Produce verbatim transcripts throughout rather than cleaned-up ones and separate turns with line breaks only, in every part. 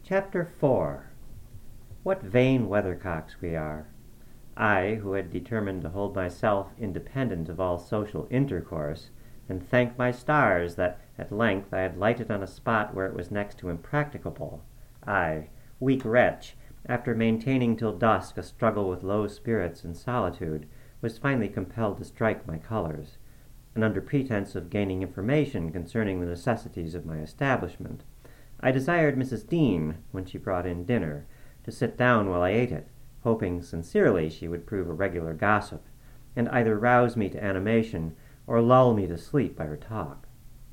Chapter four. What vain weathercocks we are! I, who had determined to hold myself independent of all social intercourse, and thank my stars that at length I had lighted on a spot where it was next to impracticable. I, weak wretch, after maintaining till dusk a struggle with low spirits and solitude, was finally compelled to strike my colours, and under pretence of gaining information concerning the necessities of my establishment, I desired Missus Dean, when she brought in dinner, to sit down while I ate it, hoping sincerely she would prove a regular gossip, and either rouse me to animation or lull me to sleep by her talk.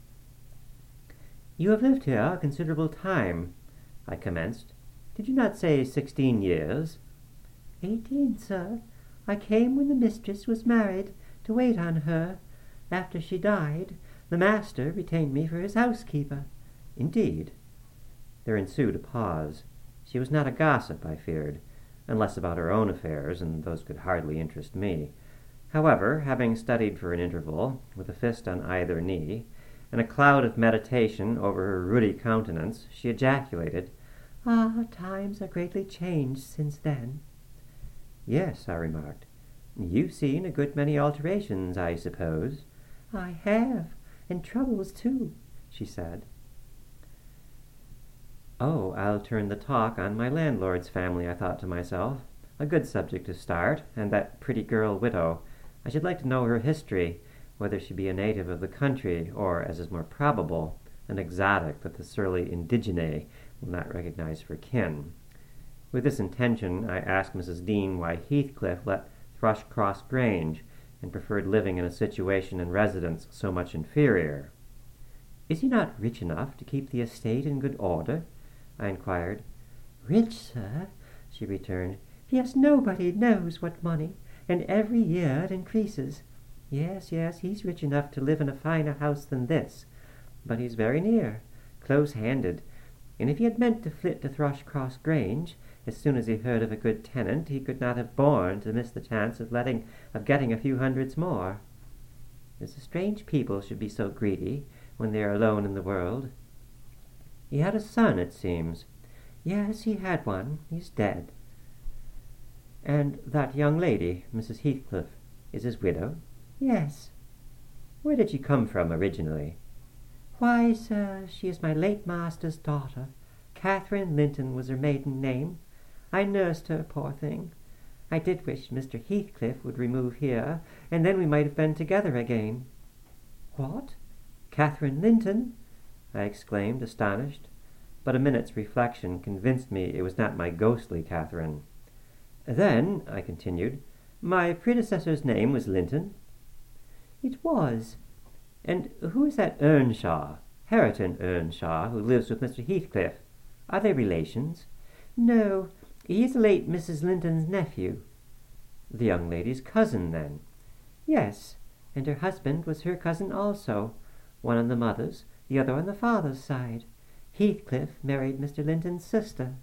"You have lived here a considerable time," I commenced. "Did you not say sixteen years?" "Eighteen, sir. I came when the mistress was married, to wait on her. After she died, the master retained me for his housekeeper." "Indeed." There ensued a pause. She was not a gossip, I feared, unless about her own affairs, and those could hardly interest me. However, having studied for an interval, with a fist on either knee, and a cloud of meditation over her ruddy countenance, she ejaculated, "Ah, times are greatly changed since then." "Yes," I remarked. "You've seen a good many alterations, I suppose?" "I have, and troubles too," she said. "Oh, I'll turn the talk on my landlord's family," I thought to myself. "A good subject to start, and that pretty girl widow. I should like to know her history, whether she be a native of the country, or, as is more probable, an exotic that the surly indigene will not recognize for kin." With this intention, I asked Missus Dean why Heathcliff let Thrushcross Grange, and preferred living in a situation and residence so much inferior. "Is he not rich enough to keep the estate in good order?" I inquired. "Rich, sir," she returned. "Yes, nobody knows what money, and every year it increases. Yes, yes, he's rich enough to live in a finer house than this, but he's very near, close-handed, and if he had meant to flit to Thrushcross Grange, as soon as he heard of a good tenant, he could not have borne to miss the chance of letting of getting a few hundreds more. It's a strange people should be so greedy when they are alone in the world." "He had a son, it seems." "Yes, he had one. He's dead." "And that young lady, Missus Heathcliff, is his widow?" "Yes." "Where did she come from originally?" "Why, sir, she is my late master's daughter. Catherine Linton was her maiden name. I nursed her, poor thing. I did wish Mister Heathcliff would remove here, and then we might have been together again." "What? Catherine Linton?" I exclaimed, astonished, but a minute's reflection convinced me it was not my ghostly Catherine. "Then," I continued, "my predecessor's name was Linton?" "It was." "And who is that Earnshaw, Hareton Earnshaw, who lives with Mister Heathcliff? Are they relations?" "No, he is the late Missus Linton's nephew." "The young lady's cousin, then?" "Yes, and her husband was her cousin also, one on the mother's, the other on the father's side. Heathcliff married Mister Linton's sister."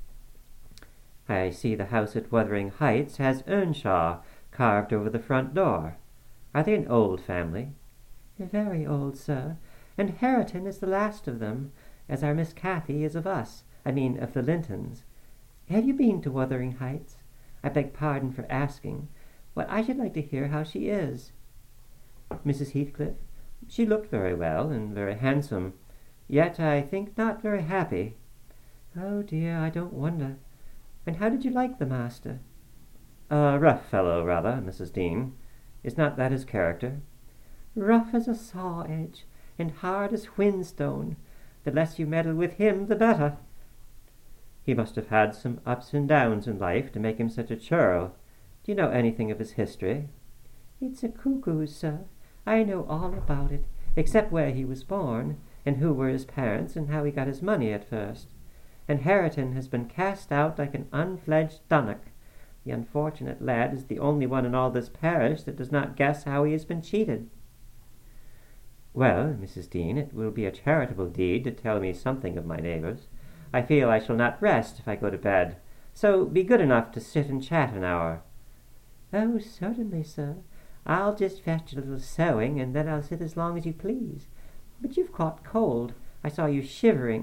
"I see the house at Wuthering Heights has Earnshaw carved over the front door. Are they an old family?" "Very old, sir, and Hareton is the last of them, as our Miss Cathy is of us, I mean of the Lintons. Have you been to Wuthering Heights? I beg pardon for asking, but I should like to hear how she is." "Missus Heathcliff? She looked very well, and very handsome, yet I think not very happy." "Oh dear, I don't wonder. And how did you like the master?" "A rough fellow, rather, Missus Dean. Is not that his character?" "Rough as a saw edge, and hard as whinstone. The less you meddle with him, the better." "He must have had some ups and downs in life to make him such a churl. Do you know anything of his history?" "It's a cuckoo's, sir. I know all about it, except where he was born, and who were his parents, and how he got his money at first. And Hareton has been cast out like an unfledged dunnock. The unfortunate lad is the only one in all this parish that does not guess how he has been cheated." "Well, Missus Dean, it will be a charitable deed to tell me something of my neighbours. I feel I shall not rest if I go to bed, so be good enough to sit and chat an hour." "Oh, certainly, sir. I'll just fetch a little sewing, and then I'll sit as long as you please. But you've caught cold. I saw you shivering.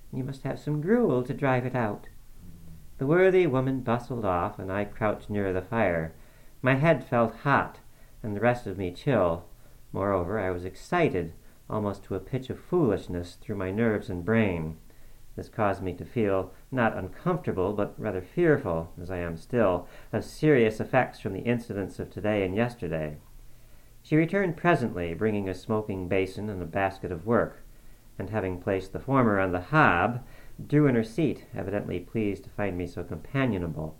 You must have some gruel to drive it out." The worthy woman bustled off, and I crouched near the fire. My head felt hot, and the rest of me chill. Moreover, I was excited, almost to a pitch of foolishness, through my nerves and brain. This caused me to feel not uncomfortable, but rather fearful, as I am still, of serious effects from the incidents of today and yesterday. She returned presently, bringing a smoking basin and a basket of work, and having placed the former on the hob, drew in her seat, evidently pleased to find me so companionable.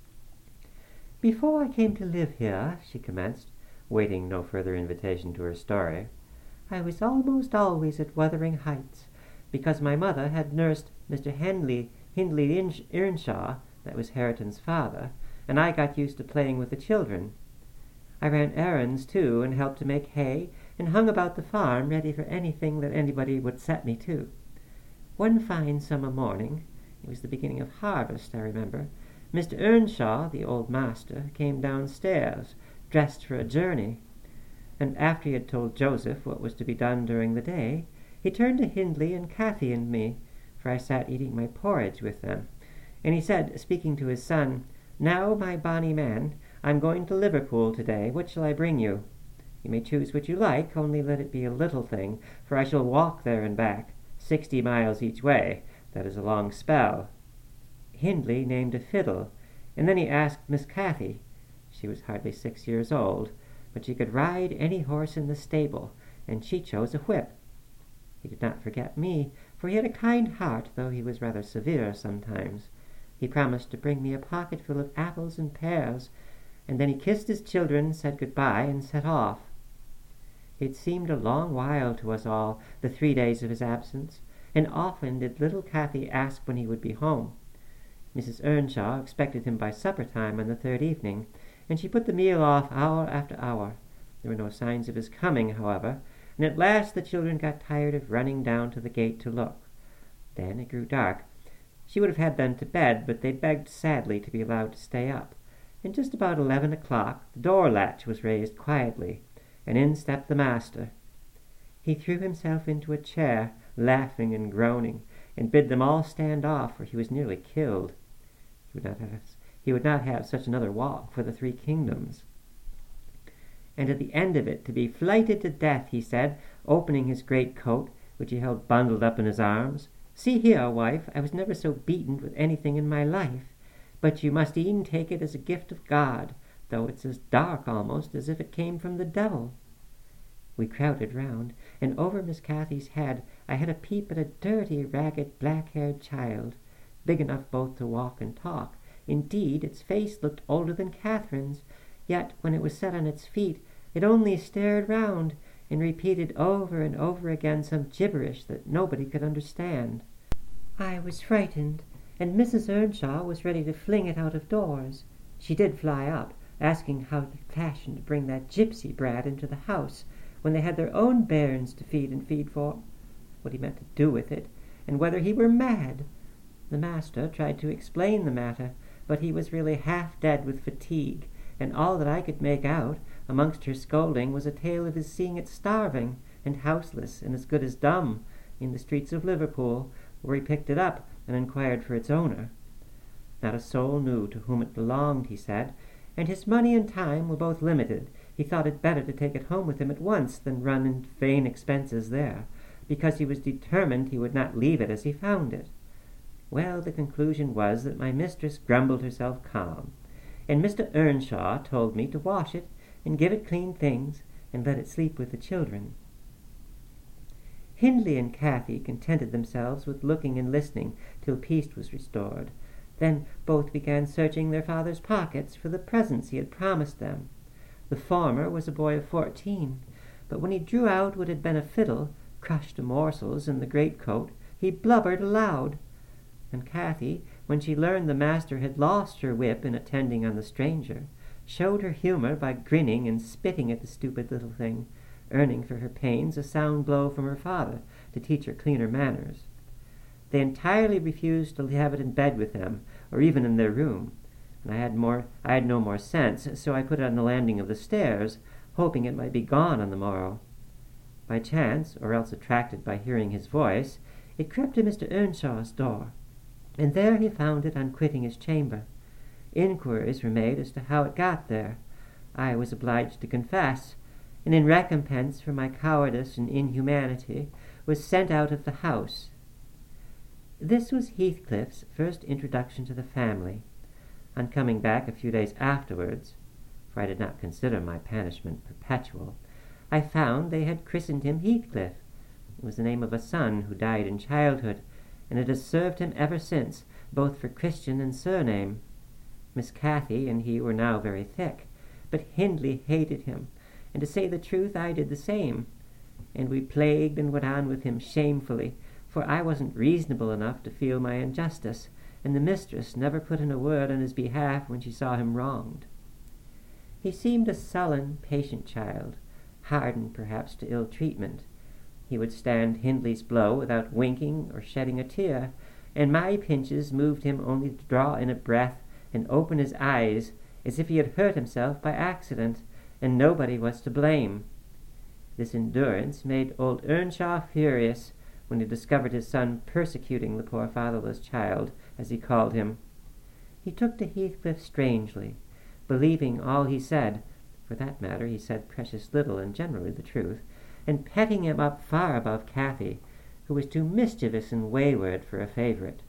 "Before I came to live here," she commenced, waiting no further invitation to her story, "I was almost always at Wuthering Heights, because my mother had nursed Mister Henley Hindley Earnshaw, that was Hareton's father, and I got used to playing with the children. I ran errands, too, and helped to make hay, and hung about the farm, ready for anything that anybody would set me to. One fine summer morning, it was the beginning of harvest, I remember, Mister Earnshaw, the old master, came downstairs, dressed for a journey, and after he had told Joseph what was to be done during the day, he turned to Hindley and Cathy and me, for I sat eating my porridge with them, and he said, speaking to his son, 'Now, my bonny man, I'm going to Liverpool to-day. What shall I bring you? You may choose what you like, only let it be a little thing, for I shall walk there and back, sixty miles each way. That is a long spell.' Hindley named a fiddle, and then he asked Miss Cathy. She was hardly six years old, but she could ride any horse in the stable, and she chose a whip. He did not forget me, for he had a kind heart, though he was rather severe sometimes. He promised to bring me a pocketful of apples and pears, and then he kissed his children, said good-bye, and set off. It seemed a long while to us all, the three days of his absence, and often did little Cathy ask when he would be home. Missus Earnshaw expected him by supper-time on the third evening, and she put the meal off hour after hour. There were no signs of his coming, however, and at last the children got tired of running down to the gate to look. Then it grew dark. She would have had them to bed, but they begged sadly to be allowed to stay up, and just about eleven o'clock the door-latch was raised quietly, and in stepped the master. He threw himself into a chair, laughing and groaning, and bid them all stand off, for he was nearly killed. He would not have, he would not have such another walk for the three kingdoms. And at the end of it, to be flighted to death, he said, opening his great coat, which he held bundled up in his arms. "See here, wife, I was never so beaten with anything in my life, but you must e'en take it as a gift of God, though it's as dark almost as if it came from the devil." We crowded round, and over Miss Cathy's head I had a peep at a dirty, ragged, black-haired child, big enough both to walk and talk. Indeed, its face looked older than Catherine's, yet when it was set on its feet, it only stared round, and repeated over and over again some gibberish that nobody could understand. I was frightened, and Missus Earnshaw was ready to fling it out of doors. She did fly up, asking how the fashion to bring that gypsy brat into the house, when they had their own bairns to feed and feed for, what he meant to do with it, and whether he were mad. The master tried to explain the matter, but he was really half dead with fatigue, and all that I could make out, amongst her scolding, was a tale of his seeing it starving, and houseless, and as good as dumb, in the streets of Liverpool, where he picked it up and inquired for its owner. Not a soul knew to whom it belonged, he said, and his money and time were both limited. He thought it better to take it home with him at once than run in vain expenses there, because he was determined he would not leave it as he found it. Well, the conclusion was that my mistress grumbled herself calm, and Mister Earnshaw told me to wash it and give it clean things and let it sleep with the children. Hindley and Cathy contented themselves with looking and listening till peace was restored. Then both began searching their father's pockets for the presents he had promised them. The former was a boy of fourteen, but when he drew out what had been a fiddle, crushed to morsels in the greatcoat, he blubbered aloud. And Cathy, when she learned the master had lost her whip in attending on the stranger, showed her humour by grinning and spitting at the stupid little thing, earning for her pains a sound blow from her father to teach her cleaner manners. They entirely refused to have it in bed with them, or even in their room, and I had more I had no more sense, so I put it on the landing of the stairs, hoping it might be gone on the morrow. By chance, or else attracted by hearing his voice, He crept to Mister Earnshaw's door, and there he found it on quitting his chamber. Inquiries were made as to how it got there. I was obliged to confess, and in recompense for my cowardice and inhumanity was sent out of the house. This was Heathcliff's first introduction to the family. On coming back a few days afterwards, for I did not consider my punishment perpetual, I found they had christened him Heathcliff. It was the name of a son who died in childhood, and it has served him ever since, both for Christian and surname. Miss Cathy and he were now very thick, but Hindley hated him, and to say the truth, I did the same, and we plagued and went on with him shamefully, for I wasn't reasonable enough to feel my injustice, and the mistress never put in a word on his behalf when she saw him wronged. He seemed a sullen, patient child, hardened perhaps to ill treatment. He would stand Hindley's blow without winking or shedding a tear, and my pinches moved him only to draw in a breath and open his eyes as if he had hurt himself by accident, and nobody was to blame. This endurance made old Earnshaw furious when he discovered his son persecuting the poor fatherless child, as he called him. He took to Heathcliff strangely, believing all he said, for that matter he said precious little and generally the truth, and petting him up far above Cathy, who was too mischievous and wayward for a favourite.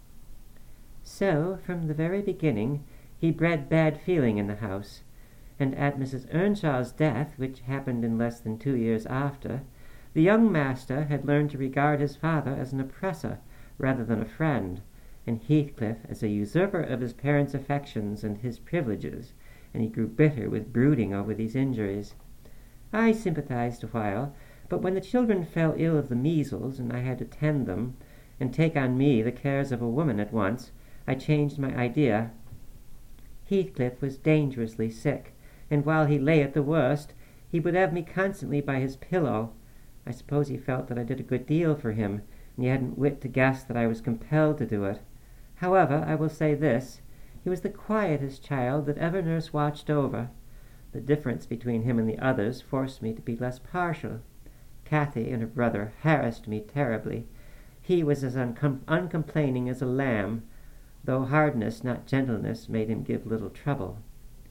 So, from the very beginning, he bred bad feeling in the house, and at Missus Earnshaw's death, which happened in less than two years after, the young master had learned to regard his father as an oppressor rather than a friend, and Heathcliff as a usurper of his parents' affections and his privileges, and he grew bitter with brooding over these injuries. I sympathized a while, but when the children fell ill of the measles, and I had to tend them, and take on me the cares of a woman at once, I changed my idea. Heathcliff was dangerously sick, and while he lay at the worst, he would have me constantly by his pillow. I suppose he felt that I did a good deal for him, and he hadn't wit to guess that I was compelled to do it. However, I will say this, he was the quietest child that ever nurse watched over. The difference between him and the others forced me to be less partial. Cathy and her brother harassed me terribly. He was as uncom- uncomplaining as a lamb, though hardness, not gentleness, made him give little trouble.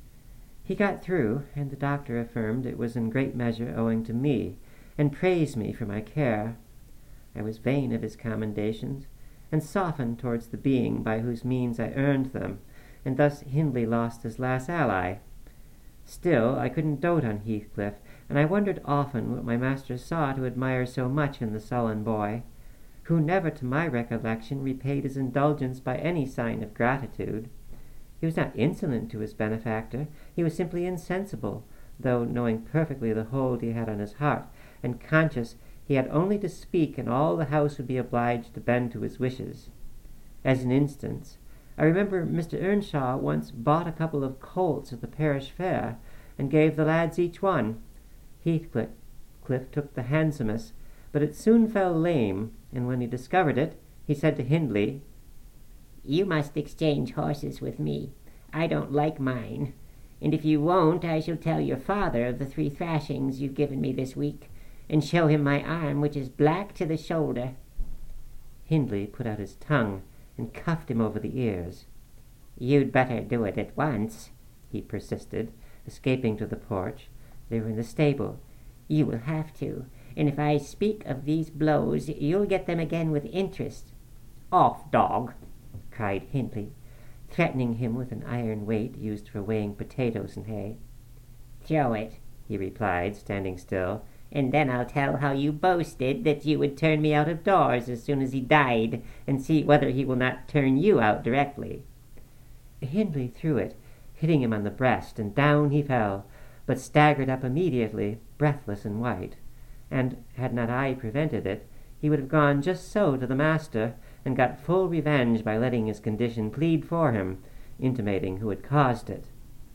He got through, and the doctor affirmed it was in great measure owing to me, and praised me for my care. I was vain of his commendations, and softened towards the being by whose means I earned them, and thus Hindley lost his last ally. Still, I couldn't dote on Heathcliff, and I wondered often what my master saw to admire so much in the sullen boy, who never to my recollection repaid his indulgence by any sign of gratitude. He was not insolent to his benefactor, he was simply insensible, though knowing perfectly the hold he had on his heart, and conscious he had only to speak and all the house would be obliged to bend to his wishes. As an instance, I remember Mister Earnshaw once bought a couple of colts at the parish fair, and gave the lads each one. Heathcliff Cliff took the handsomest, but it soon fell lame, and when he discovered it, he said to Hindley, "You must exchange horses with me. I don't like mine, and if you won't, I shall tell your father of the three thrashings you've given me this week, and show him my arm, which is black to the shoulder." Hindley put out his tongue and cuffed him over the ears. "You'd better do it at once," he persisted, escaping to the porch. They were in the stable. "You will have to, and if I speak of these blows, you'll get them again with interest." "Off, dog!" cried Hindley, threatening him with an iron weight used for weighing potatoes and hay. "Throw it," he replied, standing still, "and then I'll tell how you boasted that you would turn me out of doors as soon as he died, and see whether he will not turn you out directly." Hindley threw it, hitting him on the breast, and down he fell, but staggered up immediately, breathless and white, and, had not I prevented it, he would have gone just so to the master, and got full revenge by letting his condition plead for him, intimating who had caused it.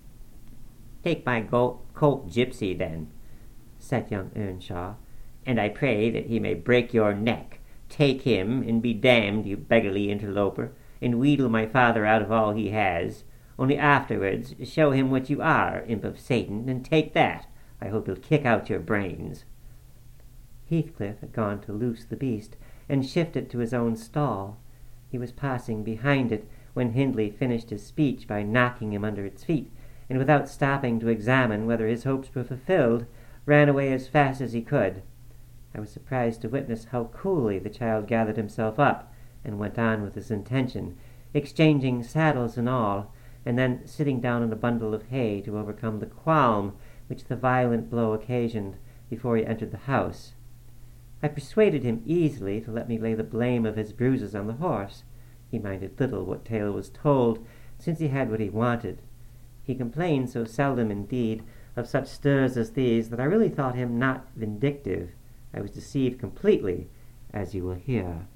"Take my go- colt Gypsy, then," said young Earnshaw, "and I pray that he may break your neck. Take him, and be damned, you beggarly interloper, and wheedle my father out of all he has. Only afterwards show him what you are, imp of Satan, and take that. I hope he'll kick out your brains." Heathcliff had gone to loose the beast, and shift it to his own stall. He was passing behind it when Hindley finished his speech by knocking him under its feet, and without stopping to examine whether his hopes were fulfilled, ran away as fast as he could. I was surprised to witness how coolly the child gathered himself up and went on with his intention, exchanging saddles and all, and then sitting down on a bundle of hay to overcome the qualm which the violent blow occasioned before he entered the house. I persuaded him easily to let me lay the blame of his bruises on the horse. He minded little what tale was told, since he had what he wanted. He complained so seldom, indeed, of such stirs as these, that I really thought him not vindictive. I was deceived completely, as you will hear.